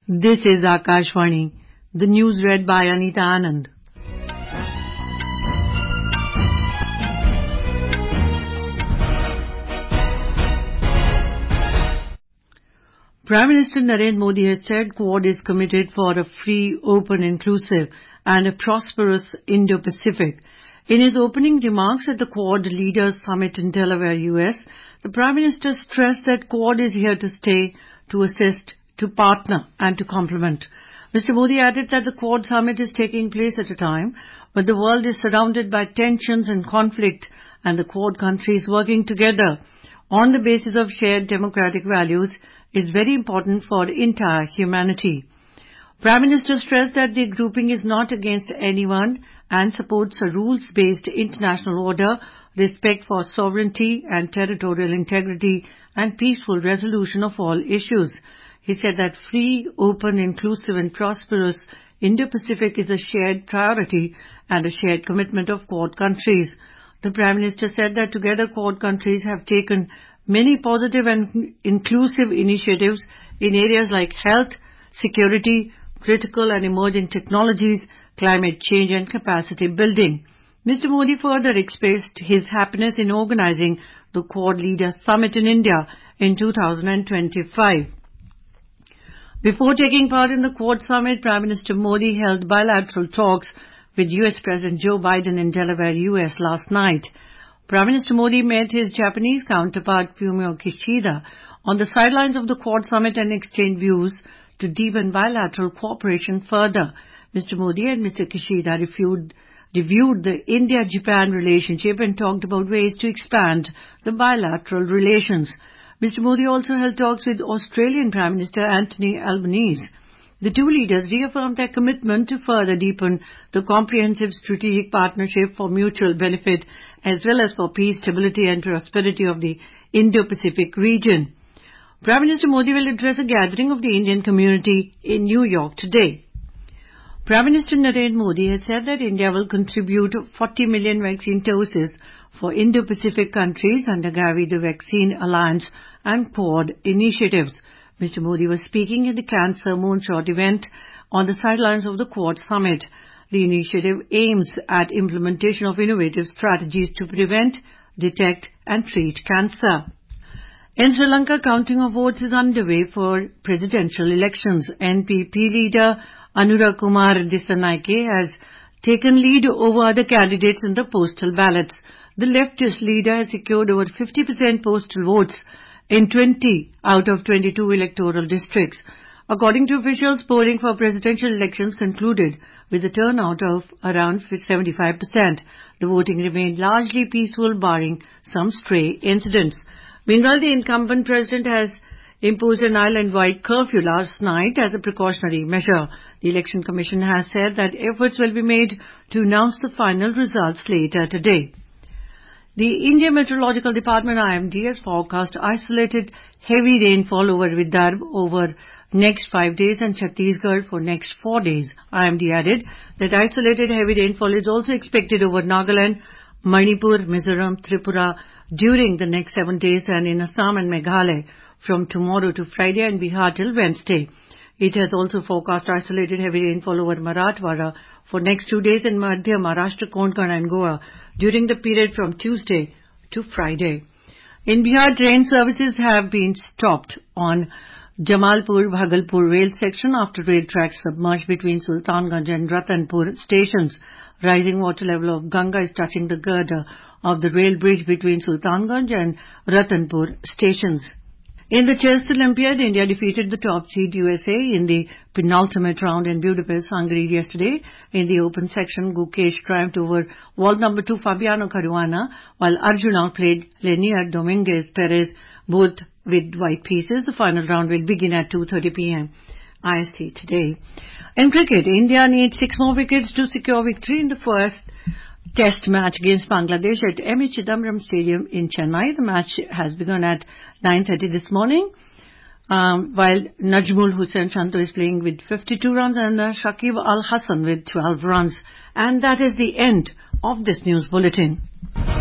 This is Akashvani. The news read by Anita Anand. Prime Minister Narendra Modi has said Quad is committed for a free, open, inclusive and a prosperous Indo-Pacific. In his opening remarks at the Quad Leaders Summit in Delaware, US, the Prime Minister stressed that Quad is here to stay, to assist, to partner and to complement. Mr. Modi added that the Quad Summit is taking place at a time when the world is surrounded by tensions and conflict, and the Quad countries working together on the basis of shared democratic values is very important for entire humanity. Prime Minister stressed that the grouping is not against anyone and supports a rules-based international order, respect for sovereignty and territorial integrity, and peaceful resolution of all issues. He said that free, open, inclusive and prosperous Indo-Pacific is a shared priority and a shared commitment of Quad countries. The Prime Minister said that together Quad countries have taken many positive and inclusive initiatives in areas like health, security, critical and emerging technologies, climate change and capacity building. Mr. Modi further expressed his happiness in organizing the Quad Leaders Summit in India in 2025. Before taking part in the Quad Summit, Prime Minister Modi held bilateral talks with US President Joe Biden in Delaware, US last night. Prime Minister Modi met his Japanese counterpart Fumio Kishida on the sidelines of the Quad Summit and exchanged views to deepen bilateral cooperation further. Mr. Modi and Mr. Kishida reviewed the India-Japan relationship and talked about ways to expand the bilateral relations. Mr. Modi also held talks with Australian Prime Minister Anthony Albanese. The two leaders reaffirmed their commitment to further deepen the comprehensive strategic partnership for mutual benefit as well as for peace, stability and prosperity of the Indo-Pacific region. Prime Minister Modi will address a gathering of the Indian community in New York today. Prime Minister Narendra Modi has said that India will contribute 40 million vaccine doses for Indo-Pacific countries under Gavi, the Vaccine Alliance and Quad initiatives. Mr. Modi was speaking at the Cancer Moonshot event on the sidelines of the Quad Summit. The initiative aims at implementation of innovative strategies to prevent, detect and treat cancer. In Sri Lanka, counting of votes is underway for presidential elections. NPP leader Anura Kumar Dissanayake has taken lead over other candidates in the postal ballots. The leftist leader has secured over 50% postal votes in 20 out of 22 electoral districts. According to officials, polling for presidential elections concluded with a turnout of around 75%. The voting remained largely peaceful, barring some stray incidents. Meanwhile, the incumbent president has imposed an island-wide curfew last night as a precautionary measure. The Election Commission has said that efforts will be made to announce the final results later today. The Indian Meteorological Department IMD has forecast isolated heavy rainfall over Vidarbha over next 5 days and Chhattisgarh for next 4 days. IMD added that isolated heavy rainfall is also expected over Nagaland, Manipur, Mizoram, Tripura during the next 7 days and in Assam and Meghalaya from tomorrow to Friday and Bihar till Wednesday. It has also forecast isolated heavy rainfall over Marathwada for next 2 days in Madhya Maharashtra, Konkan and Goa during the period from Tuesday to Friday. In Bihar, train services have been stopped on Jamalpur-Bhagalpur rail section after rail tracks submerged between Sultanganj and Ratanpur stations. Rising water level of Ganga is touching the girder of the rail bridge between Sultanganj and Ratanpur stations. In the Chess Olympiad, India defeated the top seed USA in the penultimate round in Budapest, Hungary yesterday. In the open section, Gukesh triumphed over world number 2 Fabiano Caruana, while Arjuna played Lenier Dominguez Perez, both with white pieces. The final round will begin at 2:30 p.m. IST today. In cricket, India needs 6 more wickets to secure victory in the first Test match against Bangladesh at M.A. Chidambaram Stadium in Chennai. The match has begun at 9:30 this morning, while Najmul Hussain Shanto is playing with 52 runs and Shakib Al Hassan with 12 runs. And that is the end of this news bulletin.